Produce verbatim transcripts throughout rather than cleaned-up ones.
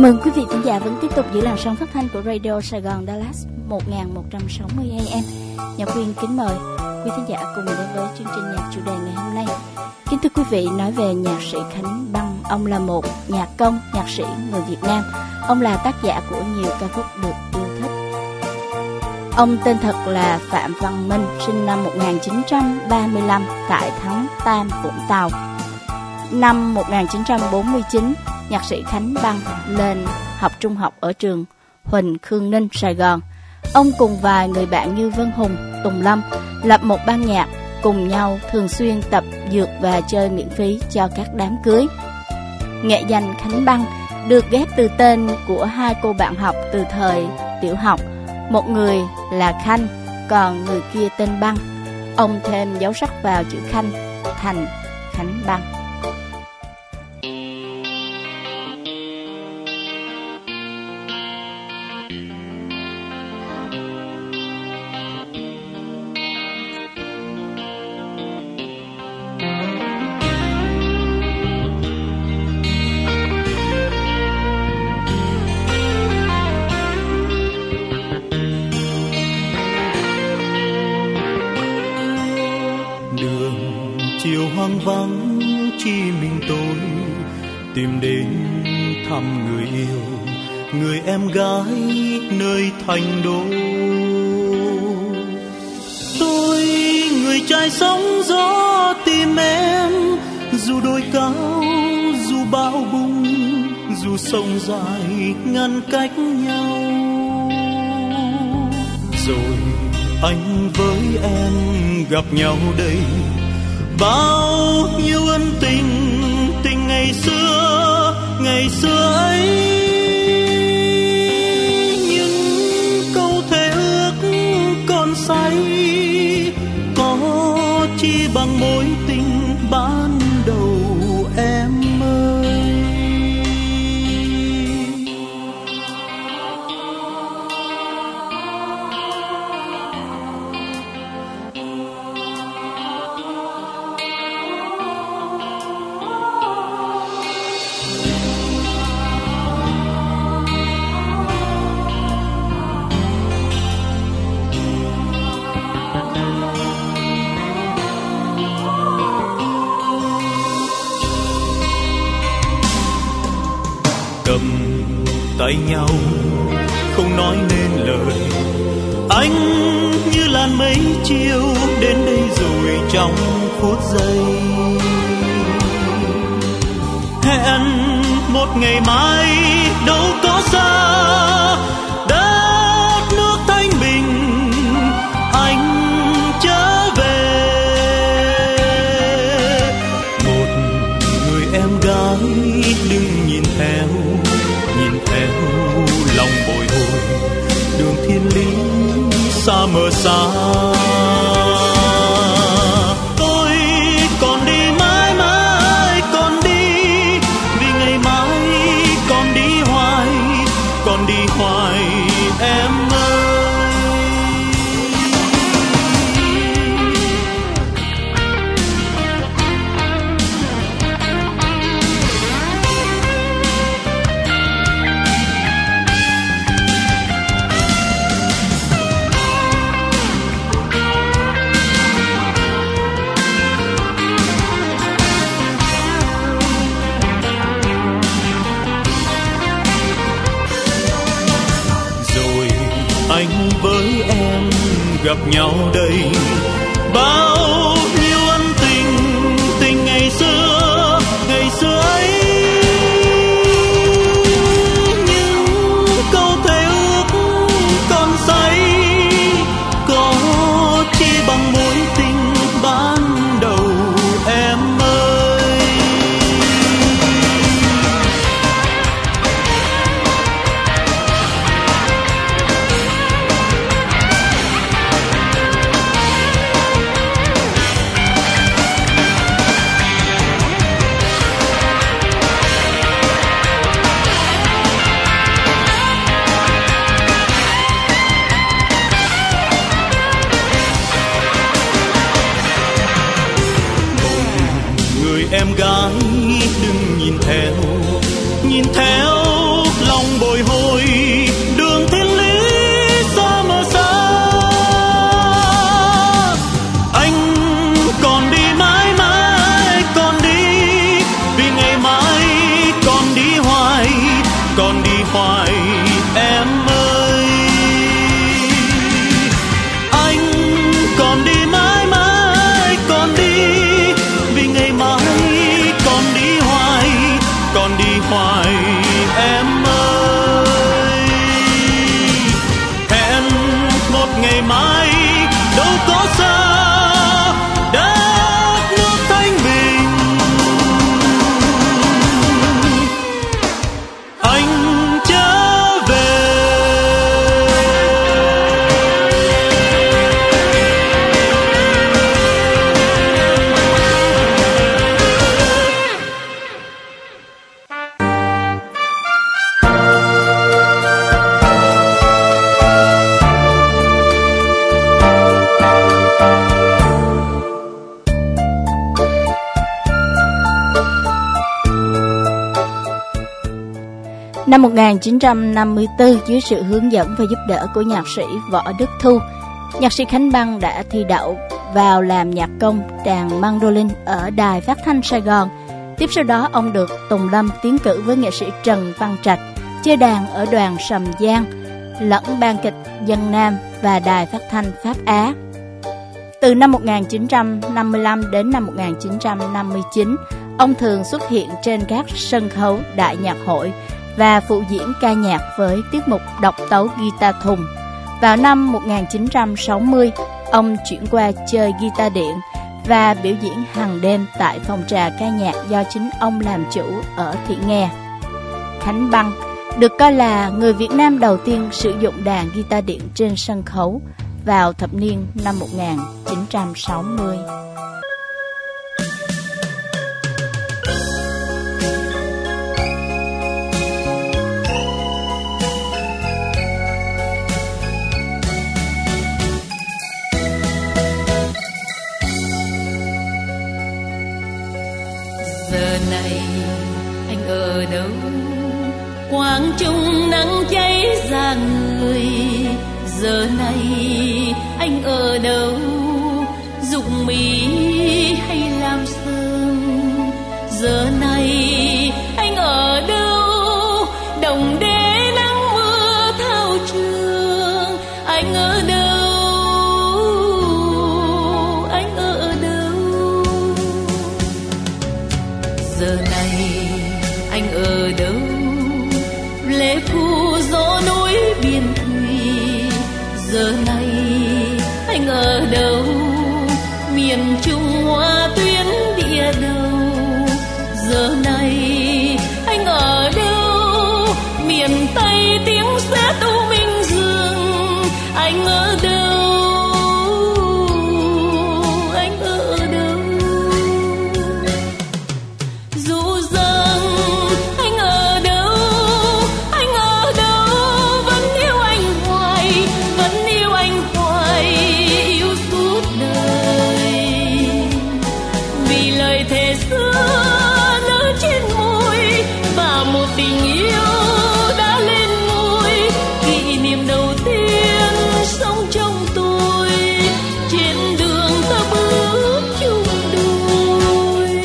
mừng quý vị khán giả vẫn tiếp tục giữ làn sóng phát thanh của Radio Sài Gòn Dallas một nghìn một trăm sáu mươi A M. Nhạc Quyên kính mời quý khán giả cùng đến với chương trình nhạc chủ đề ngày hôm nay. Kính thưa quý vị, nói về nhạc sĩ Khánh Băng, ông là một nhạc công, nhạc sĩ người Việt Nam. Ông là tác giả của nhiều ca khúc được yêu thích. Ông tên thật là Phạm Văn Minh, sinh năm một nghìn chín trăm ba mươi lăm tại Thắng Tam, Vũng Tàu. Năm một nghìn chín trăm bốn mươi chín, nhạc sĩ Khánh Băng lên học trung học ở trường Huỳnh Khương Ninh, Sài Gòn. Ông cùng vài người bạn như Vân Hùng, Tùng Lâm lập một ban nhạc, cùng nhau thường xuyên tập dược và chơi miễn phí cho các đám cưới. Nghệ danh Khánh Băng được ghép từ tên của hai cô bạn học từ thời tiểu học. Một người là Khanh, còn người kia tên Băng. Ông thêm dấu sắc vào chữ Khanh thành Khánh Băng. Hoang vắng chỉ mình tôi tìm đến thăm người yêu, người em gái nơi thành đô. Tôi người trai sóng gió tìm em, dù đồi cao dù bão bùng, dù sông dài ngăn cách nhau. Rồi anh với em gặp nhau đây, bao nhiêu ân tình, tình ngày xưa, ngày xưa ấy. Những câu thề ước còn say, có chi bằng mối tình ban đầu em ơi. Cầm tay nhau không nói nên lời, anh như làn mây chiều đến đây rồi trong phút giây. Hẹn một ngày mai đâu có xa, đất nước thanh bình anh trở về. Một người em gái đừng nhìn theo, nhìn theo lòng bồi hồi, đường thiên lý xa mờ xa. Tôi còn đi mãi mãi còn đi, vì ngày mai còn đi hoài, còn đi hoài em ơi. Anh với em gặp nhau đây, bao nhiêu ân tình, tình ngày xưa, ngày xưa ấy. Những câu thề ước còn say, có chi bằng mối tình ban đầu em ơi. Em gái đừng nhìn theo, nhìn theo lòng Năm một nghìn chín trăm năm mươi tư, dưới sự hướng dẫn và giúp đỡ của nhạc sĩ Võ Đức Thu, nhạc sĩ Khánh Băng đã thi đậu vào làm nhạc công đàn mandolin ở Đài Phát thanh Sài Gòn. Tiếp sau đó, ông được Tùng Lâm tiến cử với nghệ sĩ Trần Văn Trạch, chơi đàn ở đoàn Sầm Giang, lẫn ban kịch Dân Nam và Đài Phát thanh Pháp Á. Từ năm một nghìn chín trăm năm mươi lăm đến năm một nghìn chín trăm năm mươi chín, ông thường xuất hiện trên các sân khấu đại nhạc hội và phụ diễn ca nhạc với tiết mục độc tấu guitar thùng. Vào năm một nghìn chín trăm sáu mươi, ông chuyển qua chơi guitar điện và biểu diễn hàng đêm tại phòng trà ca nhạc do chính ông làm chủ ở Thị Nghè. Khánh Băng được coi là người Việt Nam đầu tiên sử dụng đàn guitar điện trên sân khấu vào thập niên năm một nghìn chín trăm sáu mươi. Giờ này anh ở đâu? Quang trung nắng cháy ra người. Giờ này anh ở đâu? Dụng mì hay làm sương? Giờ này anh ở đâu? Đồng đế nắng mưa thao trường. Anh ở đâu? Anh ở đâu? Giờ này anh ở đâu? Lễ thu gió núi biển thủy. Giờ này anh ở đâu? Miền Trung hoa tuyến địa đầu. Giờ này anh ở đâu? Miền Tây tiếng sét u minh rừng. Anh ở đâu? Anh ở đâu? Dù rằng anh ở đâu, anh ở đâu, vẫn yêu anh hoài, vẫn yêu anh hoài, yêu suốt đời. Vì lời thề xưa nở trên môi và một tình yêu đã lên ngôi, kỷ niệm đầu tiên sống trong tôi trên đường ta bước chung đôi.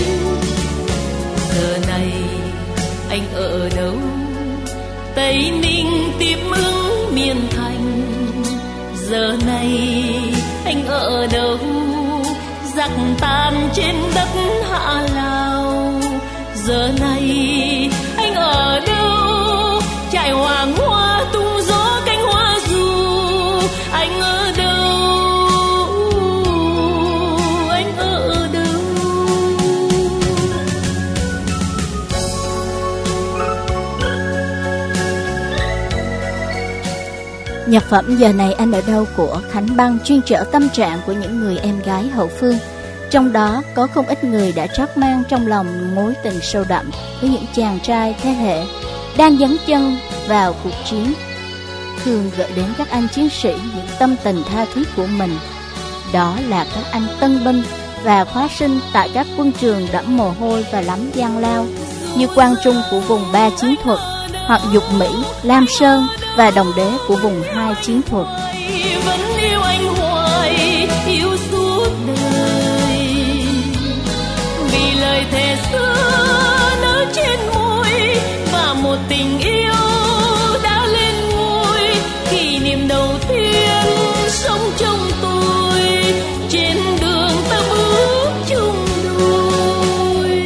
Giờ này anh ở đâu? Tây Ninh Tiếp Ứng Miền Thành. Giờ này anh ở đâu? Giặc tan trên đất Hạ Lào. Giờ này anh ở đâu? Trại hoàng hoa tung gió cánh hoa ru. Anh ở đâu? Anh ở đâu? Nhạc phẩm Giờ này anh ở đâu của Khánh Băng chuyên trở tâm trạng của những người em gái hậu phương. Trong đó có không ít người đã trót mang trong lòng mối tình sâu đậm với những chàng trai thế hệ đang dấn chân vào cuộc chiến, thường gợi đến các anh chiến sĩ những tâm tình tha thiết của mình. Đó là các anh tân binh và khóa sinh tại các quân trường đẫm mồ hôi và lắm gian lao như Quang Trung của vùng ba chiến thuật, hoặc Dục Mỹ, Lam Sơn và Đồng Đế của vùng hai chiến thuật. Vẫn yêu anh hoài, yêu suốt đời. Vì lời thề xưa nở trên môi và một tình yêu đã lên ngôi, kỷ niệm đầu tiên sống trong tôi trên đường ta bước chung đôi.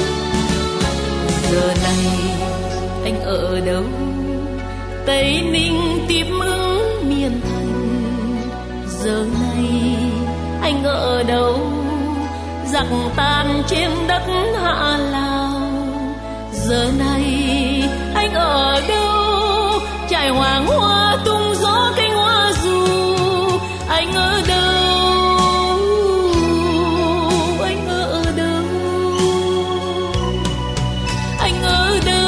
Giờ này anh ở đâu? Tây Ninh Tiếp Ứng Miền Thành. Giờ này anh ở đâu? Giặc tan trên đất Hạ Lào. Giờ này anh ở đâu? Trại hoàng hoa tung gió cánh hoa ru. Anh ở đâu? Anh ở đâu? Anh ở đâu?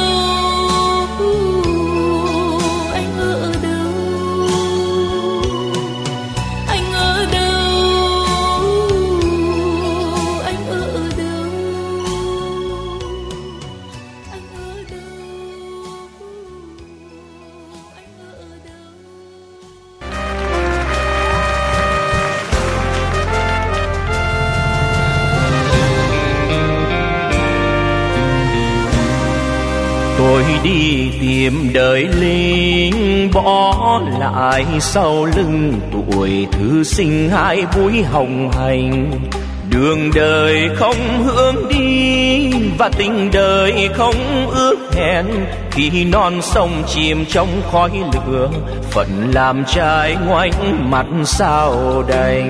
đi tìm đời lính, bỏ lại sau lưng tuổi thư sinh hai búi hồng hành. Đường đời không hướng đi và tình đời không ước hẹn, khi non sông chìm trong khói lửa, phận làm trai ngoảnh mặt sao đành.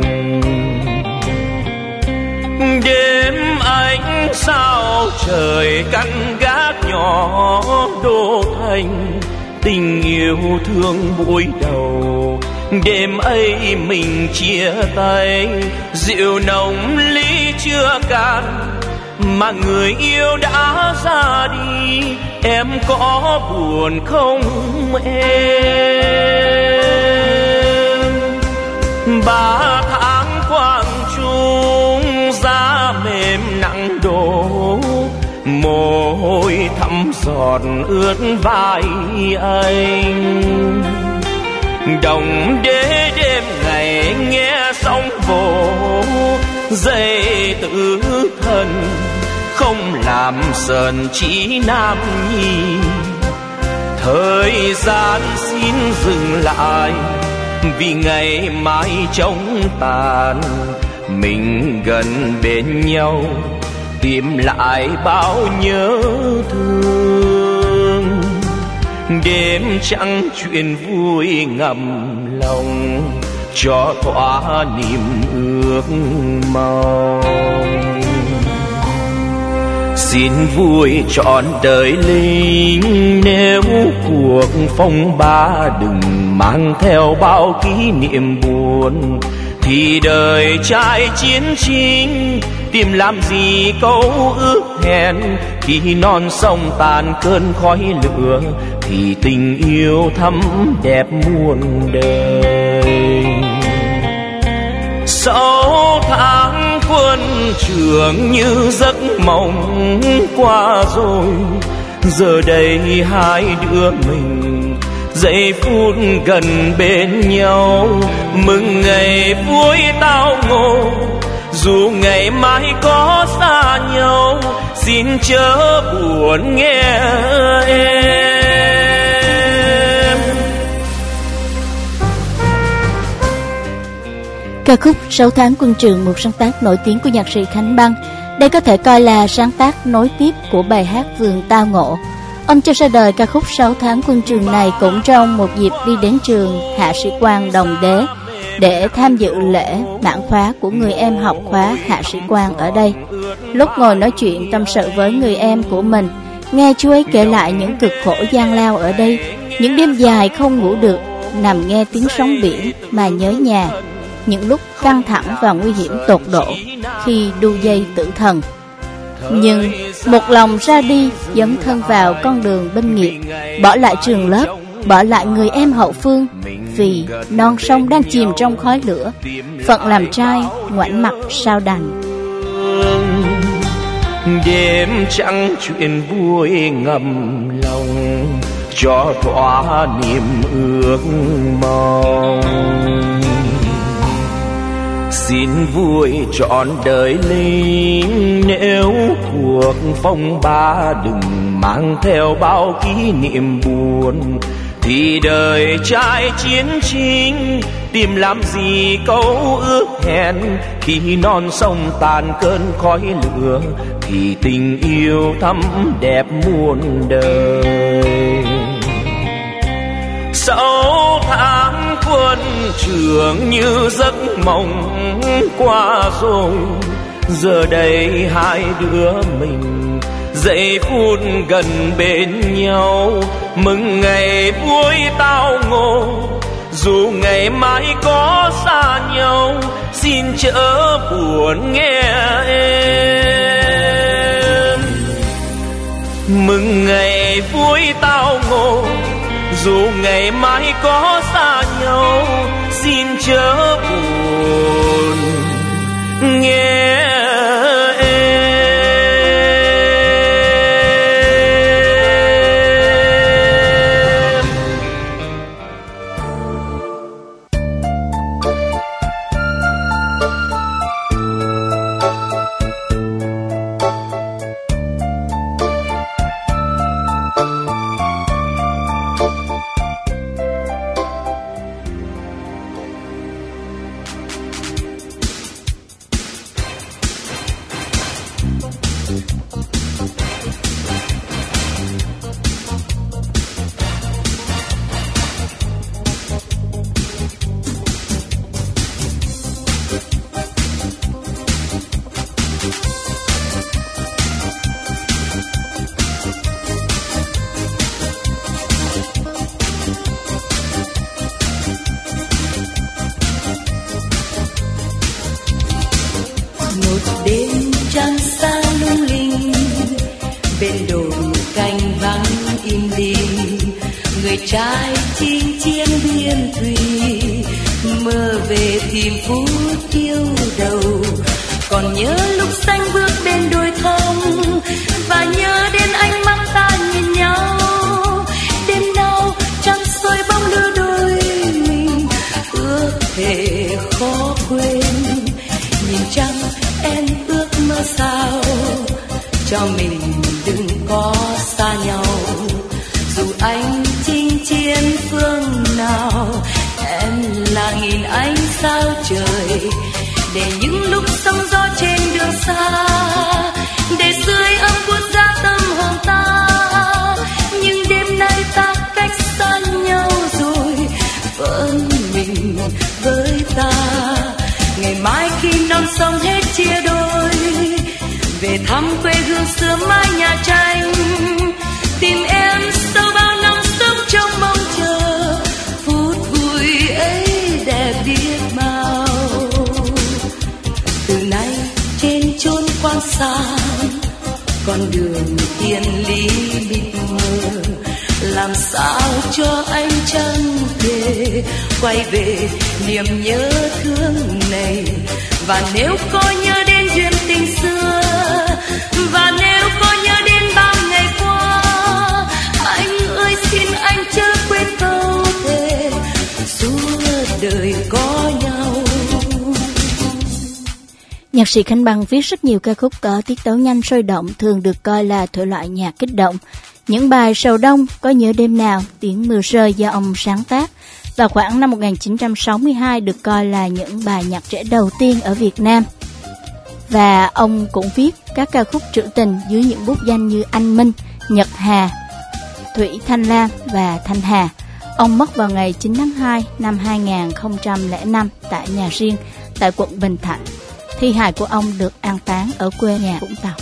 Đêm ánh sao trời căn gác nhỏ đô thành, tình yêu thương buổi đầu. Đêm ấy mình chia tay, rượu nồng ly chưa cạn, mà người yêu đã ra đi. Em có buồn không em? Ba tháng quang trung giá mềm nặng đổ, mồ hôi thấm giọt ướt vai anh. Đồng đế đêm ngày nghe sóng vỗ, dây tự thân không làm sờn chỉ nam nhi. Thời gian xin dừng lại, vì ngày mai trống tàn. Mình gần bên nhau, tìm lại bao nhớ thương. Đêm trăng chuyện vui ngầm lòng, cho thỏa niềm ước mong. Xin vui trọn đời lính, nếu cuộc phong ba đừng mang theo bao kỷ niệm buồn. Thì đời trai chiến chính, tìm làm gì câu ước hẹn. Khi non sông tàn cơn khói lửa, thì tình yêu thắm đẹp muôn đời. Sáu tháng quân trường như giấc mộng qua rồi, giờ đây hai đứa mình giây phút gần bên nhau. Mừng ngày vui tao ngộ, dù ngày mai có xa nhau. Xin chớ buồn nghe em. Ca khúc Sáu tháng quân trường, một sáng tác nổi tiếng của nhạc sĩ Khánh Băng. Đây có thể coi là sáng tác nối tiếp của bài hát Vườn Tao Ngộ. Ông cho ra đời ca khúc Sáu tháng quân trường này cũng trong một dịp đi đến trường Hạ sĩ quan Đồng Đế để tham dự lễ mãn khóa của người em học khóa hạ sĩ quan ở đây. Lúc ngồi nói chuyện tâm sự với người em của mình, nghe chú ấy kể lại những cực khổ gian lao ở đây, những đêm dài không ngủ được, nằm nghe tiếng sóng biển mà nhớ nhà, những lúc căng thẳng và nguy hiểm tột độ khi đu dây tử thần. Nhưng một lòng ra đi, dấn thân vào con đường binh nghiệp, bỏ lại trường lớp, bỏ lại người em hậu phương, vì non sông đang chìm trong khói lửa, phận làm trai ngoảnh mặt sao đành. Đêm trăng chuyện vui ngầm lòng, cho thỏa niềm ước mong. Xin vui trọn đời lính, nếu cuộc phong ba đừng mang theo bao kỷ niệm buồn. Thì đời trai chiến chính, tìm làm gì câu ước hẹn. Khi non sông tàn cơn khói lửa, thì tình yêu thắm đẹp muôn đời. Sáu tháng quân trường như giấc mộng qua rồi, giờ đây hai đứa mình giây phút gần bên nhau. Mừng ngày vui tao ngộ, dù ngày mai có xa nhau. Xin chớ buồn nghe em. Mừng ngày vui tao ngộ, dù ngày mai có xa nhau. Xin chớ buồn nghe em. đêm trăng sáng lung linh, bên đồi cành vắng im lìm, người trai chinh chiến biên thùy, mơ về tìm phút yêu đầu. Còn nhớ lúc xanh bước bên đồi thông, và nhớ đến ánh mắt ta nhìn nhau. Đêm nào trăng soi bóng lứa đôi mình, ước thề khó quên. Nhìn trăng em ước mơ sao, cho mình đừng có xa nhau. Dù anh chinh chiến phương nào, em là nghìn ánh sao trời. Để những lúc sóng gió trên đường xa, để sưởi ấm cuốn ra tâm hồn ta. Nhưng đêm nay ta cách xa nhau rồi, vẫn mình với ta. Ngày mai khi non sông hết chia đôi, về thăm quê hương xưa mái nhà tranh, tìm em sau bao năm sống trong mong chờ. Phút vui ấy đẹp biết bao. Từ nay trên chốn quang xa, con đường thiên lý mịt mờ. Làm sao cho anh chẳng thể quay về niềm nhớ thương này. Và nếu có nhớ đến duyên tình xưa, và nếu có nhớ đến bao ngày qua, anh ơi xin anh chớ quên câu thề suốt đời có nhau. Nhạc sĩ Khánh Băng viết rất nhiều ca khúc có tiết tấu nhanh sôi động, thường được coi là thể loại nhạc kích động. Những bài Sầu Đông, Có Nhớ Đêm Nào, Tiếng Mưa Rơi do ông sáng tác. Vào khoảng năm một nghìn chín trăm sáu mươi hai được coi là những bài nhạc trẻ đầu tiên ở Việt Nam. Và ông cũng viết các ca khúc trữ tình dưới những bút danh như Anh Minh, Nhật Hà, Thủy Thanh Lam và Thanh Hà. Ông mất vào ngày chín tháng hai năm hai nghìn không trăm lẻ năm tại nhà riêng tại quận Bình Thạnh. Thi hài của ông được an táng ở quê nhà Vũng Tàu.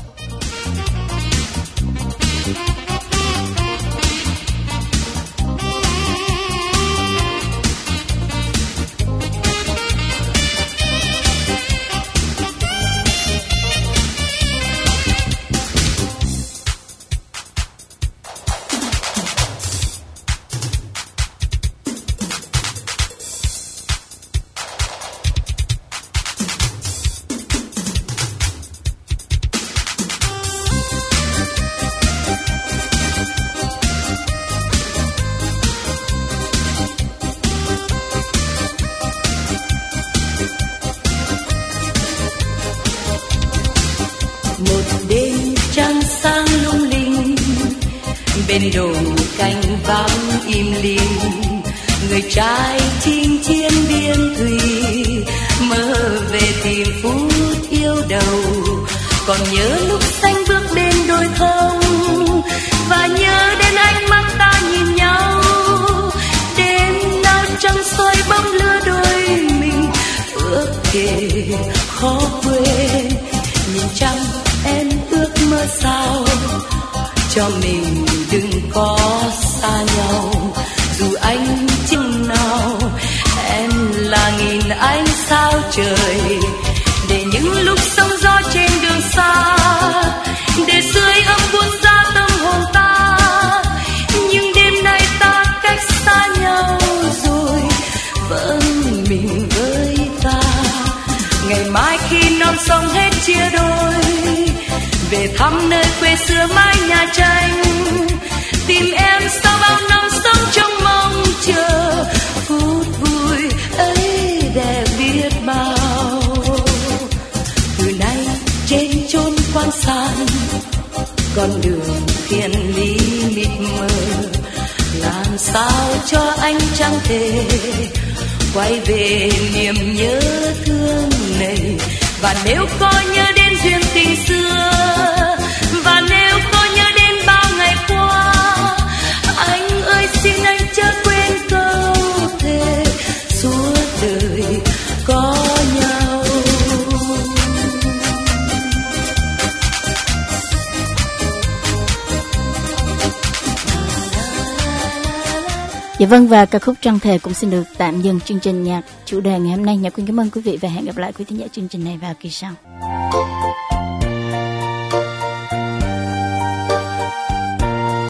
Bên đồi cành vắng im lìm, người trai chinh chiến biên thùy, mơ về tìm phút yêu đầu. Còn nhớ lúc xanh bước bên đồi thông, và nhớ đến ánh mắt ta nhìn nhau. Đêm nào trăng soi bóng lứa đôi mình, ước thề khó quên. Nhìn trăng em ước mơ sao, cho mình đừng có xa nhau. Dù anh chừng nào em là nghìn ánh sao trời. Để những lúc sóng gió trên đường xa, để sưởi ấm cuốn ra tâm hồn ta. Nhưng đêm nay ta cách xa nhau rồi, vẫn mình với ta. Ngày mai khi non sông hết chia đôi, về thăm nơi quê xưa mái nhà tranh, tìm em sau bao năm sống trong mong chờ. Phút vui ấy đẹp biết bao. Từ nay trên chốn quan san, con đường thiên lý mịt mờ. Làm sao cho anh chẳng thể quay về niềm nhớ thương này. Và nếu có nhớ đến duyên tình xưa, và nếu có nhớ đến bao ngày qua, anh ơi xin anh chớ quên câu thề suốt đời có nhau. Dạ vâng, và ca khúc Trăng Thề cũng xin được tạm dừng chương trình nhạc chủ đề ngày hôm nay. Nhạc Quyên cảm ơn quý vị và hẹn gặp lại quý thính giả chương trình này vào kỳ sau.